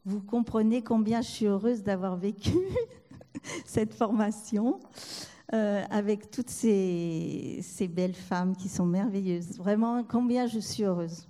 Vous comprenez combien je suis heureuse d'avoir vécu cette formation avec toutes ces belles femmes qui sont merveilleuses. Vraiment, combien je suis heureuse.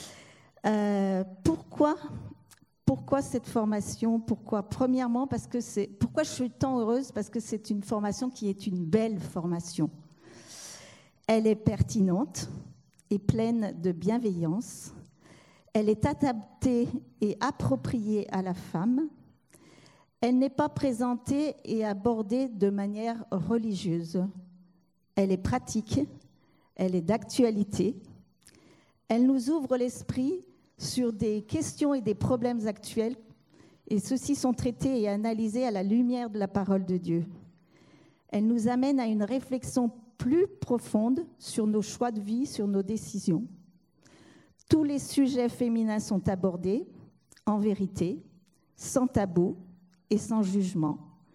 Pourquoi cette formation? Pourquoi? Premièrement, pourquoi je suis tant heureuse? Parce que c'est une formation qui est une belle formation. Elle est pertinente et pleine de bienveillance. Elle est adaptée et appropriée à la femme. Elle n'est pas présentée et abordée de manière religieuse. Elle est pratique, elle est d'actualité. Elle nous ouvre l'esprit sur des questions et des problèmes actuels, et ceux-ci sont traités et analysés à la lumière de la parole de Dieu. Elle nous amène à une réflexion plus profonde sur nos choix de vie, sur nos décisions. Tous les sujets féminins sont abordés, en vérité, sans tabou et sans jugement.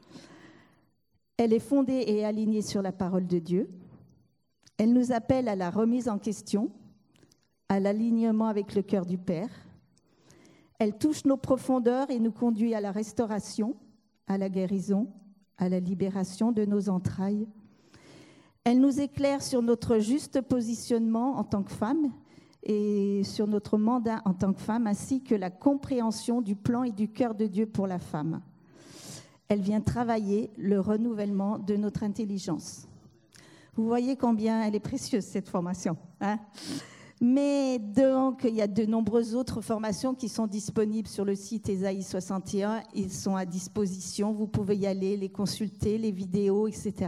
Elle est fondée et alignée sur la parole de Dieu. Elle nous appelle à la remise en question, à l'alignement avec le cœur du Père. Elle touche nos profondeurs et nous conduit à la restauration, à la guérison, à la libération de nos entrailles. Elle nous éclaire sur notre juste positionnement en tant que femme et sur notre mandat en tant que femme, ainsi que la compréhension du plan et du cœur de Dieu pour la femme. Elle vient travailler le renouvellement de notre intelligence. Vous voyez combien elle est précieuse, cette formation, hein? Mais donc, il y a de nombreuses autres formations qui sont disponibles sur le site Ésaïe 61. Ils sont à disposition, vous pouvez y aller, les consulter, les vidéos, etc.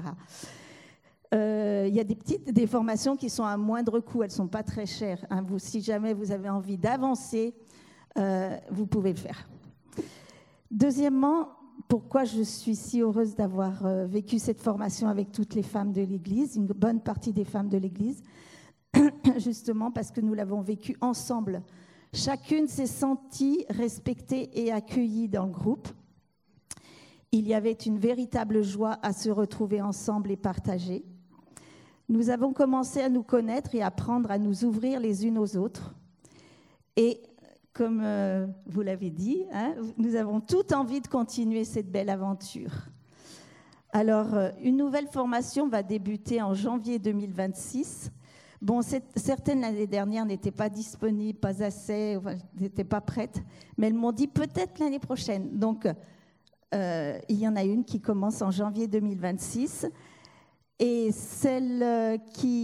Il y a des formations qui sont à moindre coût, elles ne sont pas très chères, hein. Si jamais vous avez envie d'avancer, vous pouvez le faire. Deuxièmement, pourquoi je suis si heureuse d'avoir vécu cette formation avec toutes les femmes de l'Église, une bonne partie des femmes de l'Église, justement parce que nous l'avons vécu ensemble. Chacune s'est sentie respectée et accueillie dans le groupe. Il y avait une véritable joie à se retrouver ensemble et partager. Nous avons commencé à nous connaître et à apprendre à nous ouvrir les unes aux autres. Et comme vous l'avez dit, hein, nous avons toute envie de continuer cette belle aventure. Alors, une nouvelle formation va débuter en janvier 2026. Bon, certaines l'année dernière n'étaient pas disponibles, pas assez, enfin, n'étaient pas prêtes, mais elles m'ont dit peut-être l'année prochaine. Donc, il y en a une qui commence en janvier 2026. Et celle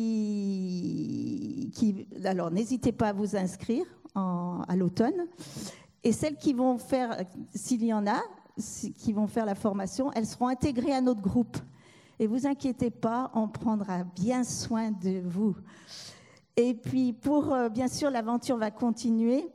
alors n'hésitez pas à vous inscrire à l'automne. Et celles qui vont faire, s'il y en a, qui vont faire la formation, elles seront intégrées à notre groupe. Et vous inquiétez pas, on prendra bien soin de vous. Et puis bien sûr, l'aventure va continuer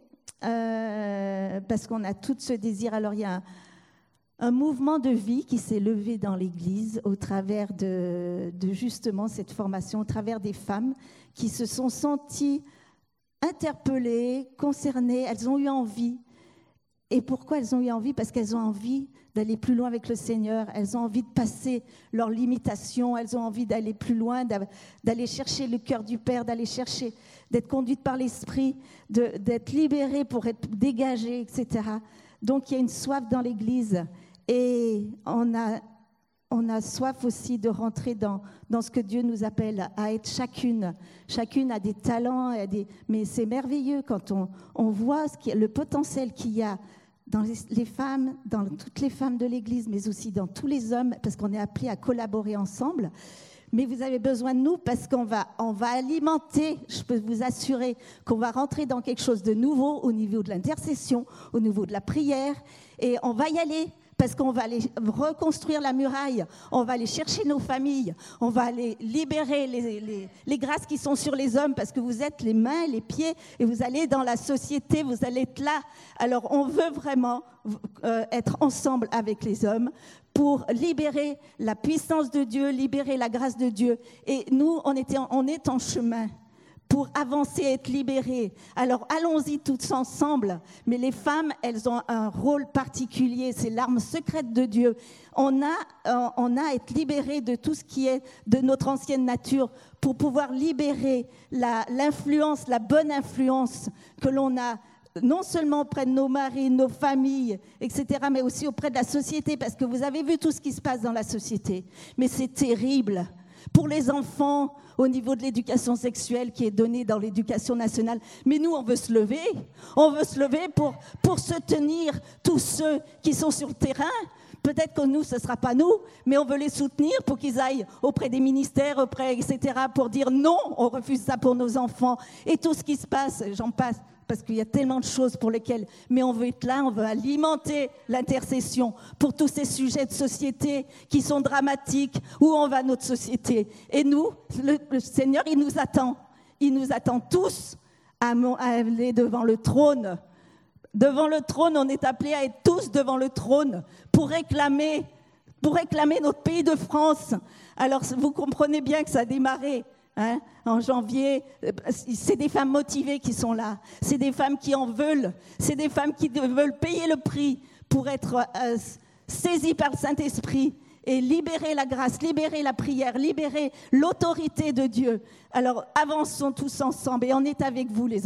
parce qu'on a tout ce désir. Alors il y a un mouvement de vie qui s'est levé dans l'Église au travers de justement cette formation, au travers des femmes qui se sont senties interpellées, concernées, elles ont eu envie. Et pourquoi elles ont eu envie? Parce qu'elles ont envie d'aller plus loin avec le Seigneur, elles ont envie de passer leurs limitations, elles ont envie d'aller plus loin, d'aller chercher le cœur du Père, d'aller chercher, d'être conduites par l'Esprit, d'être libérées pour être dégagées, etc. Donc il y a une soif dans l'Église. Et on a soif aussi de rentrer dans ce que Dieu nous appelle à être chacune. Chacune a des talents, mais c'est merveilleux quand on voit le potentiel qu'il y a dans les femmes, dans toutes les femmes de l'Église, mais aussi dans tous les hommes, parce qu'on est appelés à collaborer ensemble. Mais vous avez besoin de nous parce qu'on va alimenter, je peux vous assurer qu'on va rentrer dans quelque chose de nouveau au niveau de l'intercession, au niveau de la prière, et on va y aller. Parce qu'on va aller reconstruire la muraille, on va aller chercher nos familles, on va aller libérer les grâces qui sont sur les hommes, parce que vous êtes les mains, les pieds, et vous allez dans la société, vous allez être là. Alors on veut vraiment être ensemble avec les hommes pour libérer la puissance de Dieu, libérer la grâce de Dieu. Et nous, on est en chemin pour avancer et être libérées. Alors, allons-y tous ensemble. Mais les femmes, elles ont un rôle particulier. C'est l'arme secrète de Dieu. On a à être libérées de tout ce qui est de notre ancienne nature pour pouvoir libérer l'influence, la bonne influence que l'on a non seulement auprès de nos maris, nos familles, etc., mais aussi auprès de la société, parce que vous avez vu tout ce qui se passe dans la société. Mais c'est terrible. Pour les enfants, au niveau de l'éducation sexuelle qui est donnée dans l'éducation nationale. Mais nous, on veut se lever. On veut se lever pour soutenir tous ceux qui sont sur le terrain. Peut-être que nous, ce ne sera pas nous, mais on veut les soutenir pour qu'ils aillent auprès des ministères, etc., pour dire non, on refuse ça pour nos enfants. Et tout ce qui se passe, j'en passe, parce qu'il y a tellement de choses pour lesquelles... Mais on veut être là, on veut alimenter l'intercession pour tous ces sujets de société qui sont dramatiques. Où en va notre société? Et nous, le Seigneur, il nous attend. Il nous attend tous à aller devant le trône. Devant le trône, on est appelés à être tous devant le trône pour réclamer notre pays de France. Alors, vous comprenez bien que ça a démarré en janvier. C'est des femmes motivées qui sont là. C'est des femmes qui en veulent. C'est des femmes qui veulent payer le prix pour être saisies par le Saint-Esprit et libérer la grâce, libérer la prière, libérer l'autorité de Dieu. Alors, avançons tous ensemble et on est avec vous, les